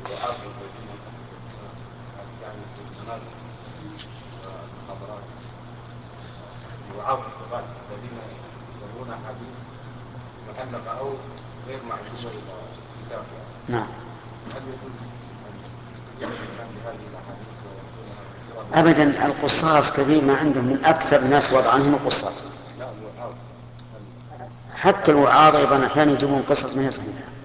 الوعاظ الذين يعني في المنازل والمحاضرات، الوعاظ الثقات الذين يروون أحاديث معلقة أو غير معزوزة إلى الكتاب يعني. نعم. هل يجوز أن يجيب الإنسان بهذه الأحاديث وينقلها سرا؟ أبدا، القصاص كثير ما عندهم، من أكثر الناس وضعا هم القصاص. لا، الوعاظ. حتى الوعاظ أيضا أحيانا يجيبون قصص ما هي صحيحة.